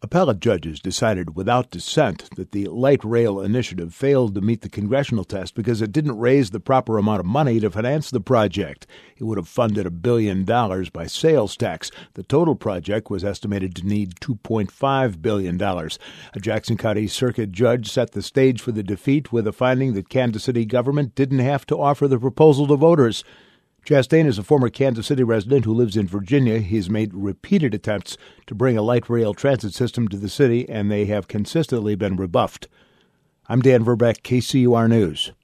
Appellate judges decided without dissent that the light rail initiative failed to meet the congressional test because it didn't raise the proper amount of money to finance the project. It would have funded $1 billion by sales tax. The total project was estimated to need $2.5 billion. A Jackson County Circuit judge set the stage for the defeat with a finding that Kansas City government didn't have to offer the proposal to voters. Chastain is a former Kansas City resident who lives in Virginia. He's made repeated attempts to bring a light rail transit system to the city, and they have consistently been rebuffed. I'm Dan Verbeck, KCUR News.